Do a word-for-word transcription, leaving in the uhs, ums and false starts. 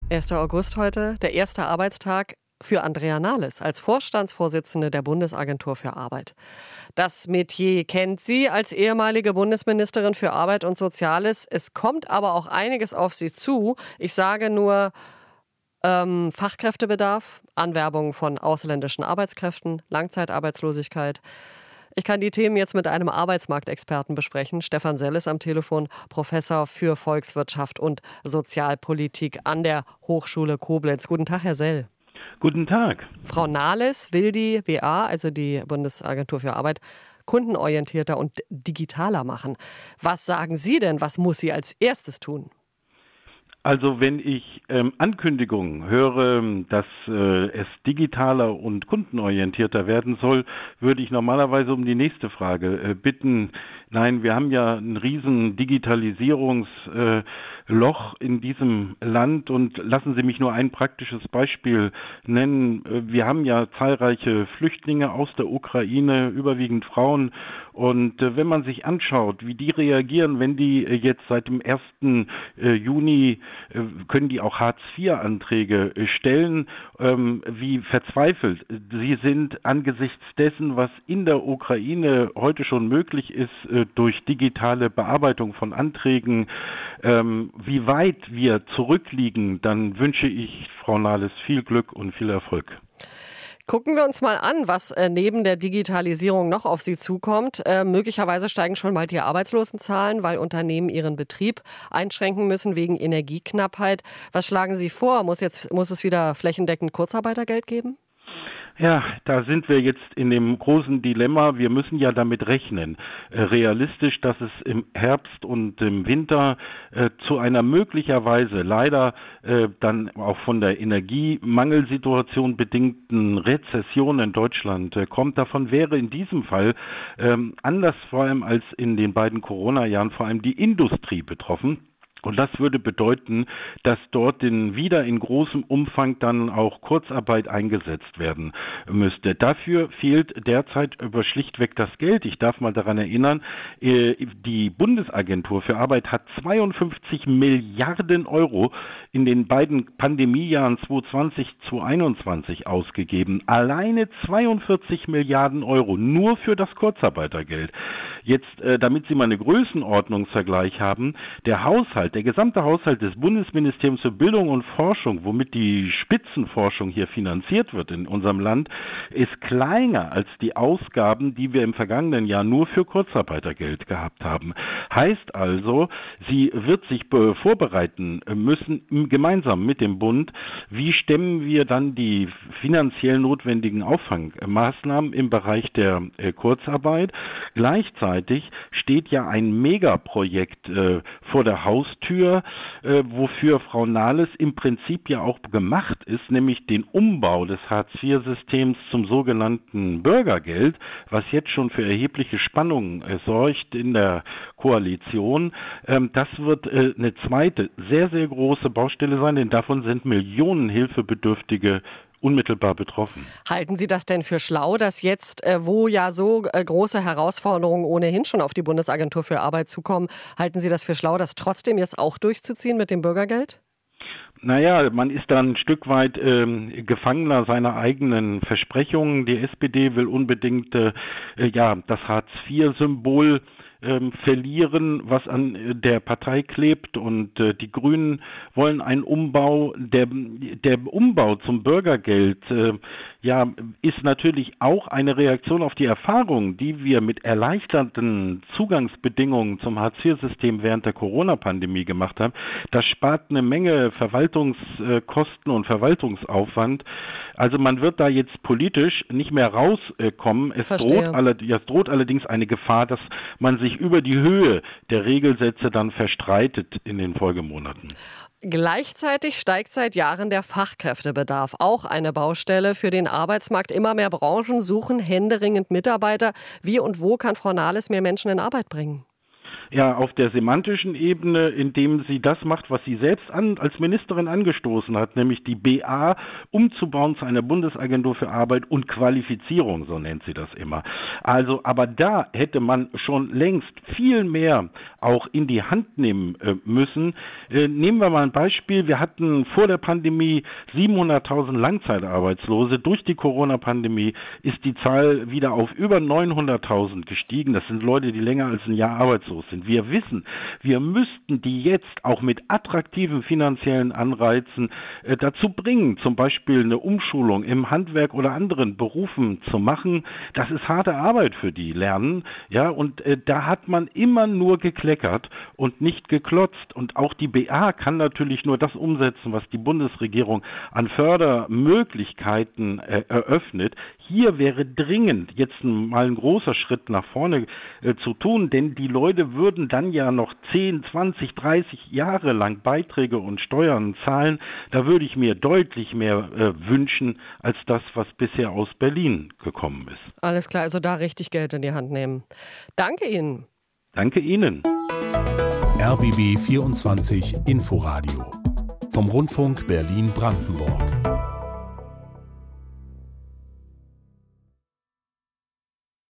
erster August heute, der erste Arbeitstag für Andrea Nahles als Vorstandsvorsitzende der Bundesagentur für Arbeit. Das Metier kennt sie als ehemalige Bundesministerin für Arbeit und Soziales. Es kommt aber auch einiges auf sie zu. Ich sage nur ähm, Fachkräftebedarf, Anwerbung von ausländischen Arbeitskräften, Langzeitarbeitslosigkeit. Ich kann die Themen jetzt mit einem Arbeitsmarktexperten besprechen. Stefan Sell ist am Telefon, Professor für Volkswirtschaft und Sozialpolitik an der Hochschule Koblenz. Guten Tag, Herr Sell. Guten Tag. Frau Nahles will die B A, also die Bundesagentur für Arbeit, kundenorientierter und digitaler machen. Was sagen Sie denn, was muss sie als erstes tun? Also wenn ich ähm, Ankündigungen höre, dass äh, es digitaler und kundenorientierter werden soll, würde ich normalerweise um die nächste Frage äh, bitten. Nein, wir haben ja ein riesen Digitalisierungsloch äh, in diesem Land und lassen Sie mich nur ein praktisches Beispiel nennen. Wir haben ja zahlreiche Flüchtlinge aus der Ukraine, überwiegend Frauen. Und äh, wenn man sich anschaut, wie die reagieren, wenn die äh, jetzt seit dem ersten Juni äh, können die auch Hartz vier Anträge äh, stellen, ähm, wie verzweifelt sie sind angesichts dessen, was in der Ukraine heute schon möglich ist, äh, durch digitale Bearbeitung von Anträgen, ähm, wie weit wir zurückliegen, dann wünsche ich Frau Nahles viel Glück und viel Erfolg. Gucken wir uns mal an, was äh, neben der Digitalisierung noch auf Sie zukommt. Äh, möglicherweise steigen schon bald die Arbeitslosenzahlen, weil Unternehmen ihren Betrieb einschränken müssen wegen Energieknappheit. Was schlagen Sie vor? Muss jetzt, muss es wieder flächendeckend Kurzarbeitergeld geben? Ja, da sind wir jetzt in dem großen Dilemma. Wir müssen ja damit rechnen, äh, realistisch, dass es im Herbst und im Winter äh, zu einer möglicherweise leider äh, dann auch von der Energiemangelsituation bedingten Rezession in Deutschland äh, kommt. Davon wäre in diesem Fall ähm, anders vor allem als in den beiden Corona-Jahren vor allem die Industrie betroffen. Und das würde bedeuten, dass dort in, wieder in großem Umfang dann auch Kurzarbeit eingesetzt werden müsste. Dafür fehlt derzeit aber schlichtweg das Geld. Ich darf mal daran erinnern, die Bundesagentur für Arbeit hat zweiundfünfzig Milliarden Euro in den beiden Pandemiejahren zweitausendzwanzig, zweitausendeinundzwanzig ausgegeben. Alleine zweiundvierzig Milliarden Euro nur für das Kurzarbeitergeld. Jetzt, damit Sie mal eine Größenordnungsvergleich haben, der Haushalt, der gesamte Haushalt des Bundesministeriums für Bildung und Forschung, womit die Spitzenforschung hier finanziert wird in unserem Land, ist kleiner als die Ausgaben, die wir im vergangenen Jahr nur für Kurzarbeitergeld gehabt haben. Heißt also, sie wird sich vorbereiten müssen, gemeinsam mit dem Bund, wie stemmen wir dann die finanziell notwendigen Auffangmaßnahmen im Bereich der Kurzarbeit. Gleichzeitig steht ja ein Megaprojekt äh, vor der Haustür, äh, wofür Frau Nahles im Prinzip ja auch gemacht ist, nämlich den Umbau des Hartz vier Systems zum sogenannten Bürgergeld, was jetzt schon für erhebliche Spannungen äh, sorgt in der Koalition. Ähm, das wird äh, eine zweite, sehr, sehr große Baustelle sein, denn davon sind Millionen Hilfebedürftige unmittelbar betroffen. Halten Sie das denn für schlau, dass jetzt, äh, wo ja so äh, große Herausforderungen ohnehin schon auf die Bundesagentur für Arbeit zukommen, halten Sie das für schlau, das trotzdem jetzt auch durchzuziehen mit dem Bürgergeld? Naja, man ist dann ein Stück weit ähm, Gefangener seiner eigenen Versprechungen. Die S P D will unbedingt äh, ja das Hartz vier Symbol Ähm, verlieren, was an äh, der Partei klebt, und äh, die Grünen wollen einen Umbau. Der, der Umbau zum Bürgergeld äh, ja, ist natürlich auch eine Reaktion auf die Erfahrungen, die wir mit erleichterten Zugangsbedingungen zum Hartz vier System während der Corona-Pandemie gemacht haben. Das spart eine Menge Verwaltungskosten und Verwaltungsaufwand. Also man wird da jetzt politisch nicht mehr rauskommen. Es droht, alle, es droht allerdings eine Gefahr, dass man sich über die Höhe der Regelsätze dann verstreitet in den Folgemonaten. Gleichzeitig steigt seit Jahren der Fachkräftebedarf. Auch eine Baustelle für den Arbeitsmarkt. Immer mehr Branchen suchen händeringend Mitarbeiter. Wie und wo kann Frau Nahles mehr Menschen in Arbeit bringen? Ja, auf der semantischen Ebene, indem sie das macht, was sie selbst an, als Ministerin angestoßen hat, nämlich die B A umzubauen zu einer Bundesagentur für Arbeit und Qualifizierung, so nennt sie das immer. Also, aber da hätte man schon längst viel mehr auch in die Hand nehmen äh, müssen. Äh, nehmen wir mal ein Beispiel. Wir hatten vor der Pandemie siebenhunderttausend Langzeitarbeitslose. Durch die Corona-Pandemie ist die Zahl wieder auf über neunhunderttausend gestiegen. Das sind Leute, die länger als ein Jahr arbeitslos sind. Wir wissen, wir müssten die jetzt auch mit attraktiven finanziellen Anreizen äh, dazu bringen, zum Beispiel eine Umschulung im Handwerk oder anderen Berufen zu machen. Das ist harte Arbeit für die Lernen, ja, und äh, da hat man immer nur gekleckert und nicht geklotzt. Und auch die B A kann natürlich nur das umsetzen, was die Bundesregierung an Fördermöglichkeiten äh, eröffnet. Hier wäre dringend jetzt mal ein großer Schritt nach vorne äh, zu tun, denn die Leute würden dann ja noch zehn, zwanzig, dreißig Jahre lang Beiträge und Steuern zahlen. Da würde ich mir deutlich mehr äh, wünschen, als das, was bisher aus Berlin gekommen ist. Alles klar, also da richtig Geld in die Hand nehmen. Danke Ihnen. Danke Ihnen. R B B vierundzwanzig Inforadio vom Rundfunk Berlin-Brandenburg.